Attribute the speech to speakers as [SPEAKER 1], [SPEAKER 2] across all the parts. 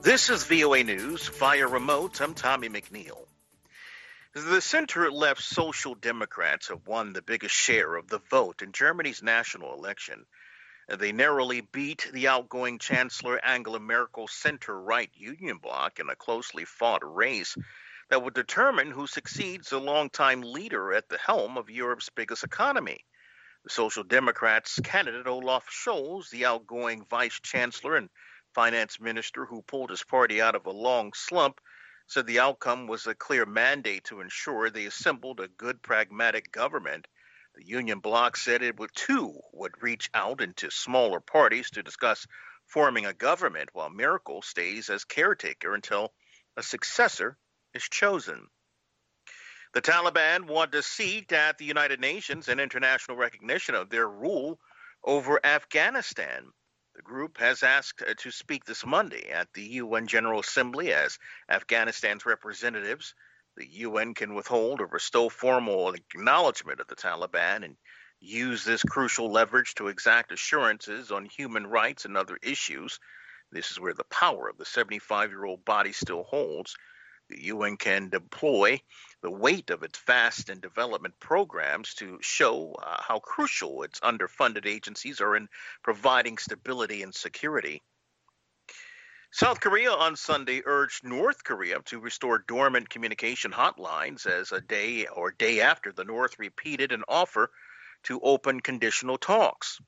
[SPEAKER 1] This is VOA News via remote. I'm Tommy McNeil. The center-left Social Democrats have won the biggest share of the vote in Germany's national election. They narrowly beat the outgoing Chancellor Angela Merkel's center-right Union Bloc in a closely fought race that would determine who succeeds the longtime leader at the helm of Europe's biggest economy. The Social Democrats' candidate Olaf Scholz, the outgoing vice chancellor and finance minister who pulled his party out of a long slump, said the outcome was a clear mandate to ensure they assembled a good pragmatic government. The Union Bloc said it would reach out into smaller parties to discuss forming a government, while Merkel stays as caretaker until a successor is chosen. The Taliban want a seat at the United Nations in international recognition of their rule over Afghanistan. The group has asked to speak this Monday at the UN General Assembly as Afghanistan's representatives. The UN can withhold or bestow formal acknowledgement of the Taliban and use this crucial leverage to exact assurances on human rights and other issues. This is where the power of the 75-year-old body still holds. The UN can deploy the weight of its vast and development programs to show how crucial its underfunded agencies are in providing stability and security. South Korea on Sunday urged North Korea to restore dormant communication hotlines as a day after the North repeated an offer to open conditional talks.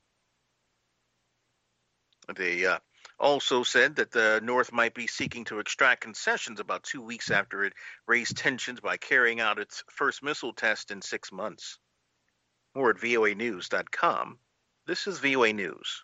[SPEAKER 1] They also said that the North might be seeking to extract concessions about 2 weeks after it raised tensions by carrying out its first missile test in 6 months. More at voanews.com. This is VOA News.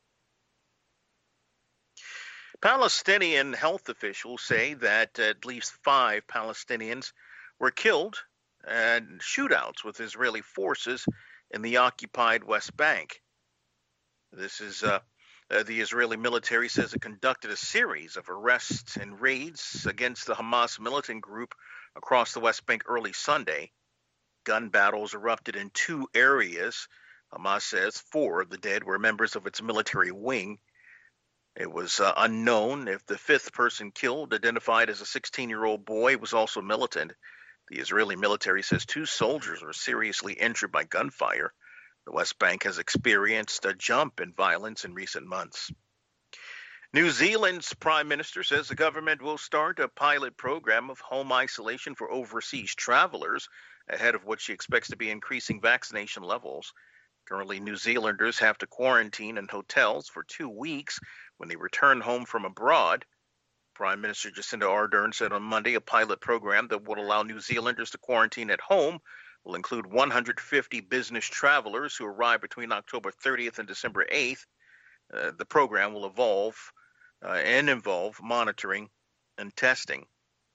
[SPEAKER 1] Palestinian health officials say that at least 5 Palestinians were killed in shootouts with Israeli forces in the occupied West Bank. This is the Israeli military says it conducted a series of arrests and raids against the Hamas militant group across the West Bank early Sunday. Gun battles erupted in 2 areas. Hamas says 4 of the dead were members of its military wing. It was unknown if the 5th person killed, identified as a 16-year-old boy, was also militant. The Israeli military says 2 soldiers were seriously injured by gunfire. The West Bank has experienced a jump in violence in recent months. New Zealand's Prime Minister says the government will start a pilot program of home isolation for overseas travelers ahead of what she expects to be increasing vaccination levels. Currently, New Zealanders have to quarantine in hotels for 2 weeks when they return home from abroad. Prime Minister Jacinda Ardern said on Monday a pilot program that would allow New Zealanders to quarantine at home will include 150 business travelers who arrive between October 30th and December 8th. The program will involve monitoring and testing.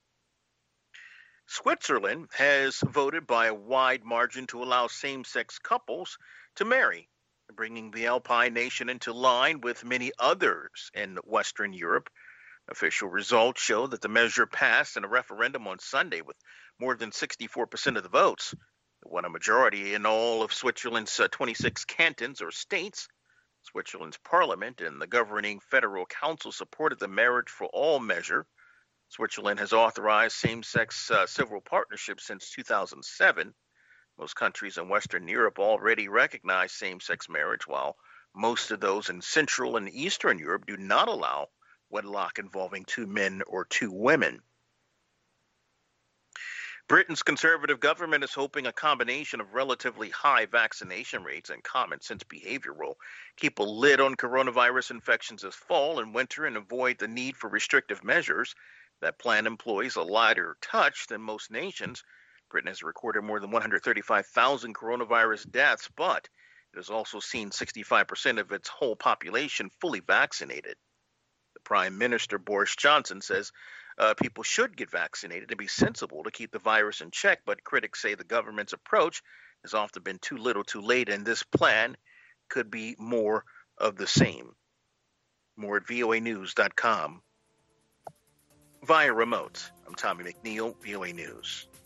[SPEAKER 1] Switzerland has voted by a wide margin to allow same-sex couples to marry, bringing the Alpine nation into line with many others in Western Europe. Official results show that the measure passed in a referendum on Sunday with more than 64% of the votes. It won a majority in all of Switzerland's 26 cantons or states. Switzerland's parliament and the governing federal council supported the Marriage for All measure. Switzerland has authorized same-sex civil partnerships since 2007. Most countries in Western Europe already recognize same-sex marriage, while most of those in Central and Eastern Europe do not allow wedlock involving 2 men or 2 women. Britain's Conservative government is hoping a combination of relatively high vaccination rates and common sense behavior will keep a lid on coronavirus infections this fall and winter and avoid the need for restrictive measures. That plan employs a lighter touch than most nations. Britain has recorded more than 135,000 coronavirus deaths, but it has also seen 65% of its whole population fully vaccinated. The Prime Minister, Boris Johnson, says people should get vaccinated and be sensible to keep the virus in check, but critics say the government's approach has often been too little too late, and this plan could be more of the same. More at voanews.com. Via remote, I'm Tommy McNeil, VOA News.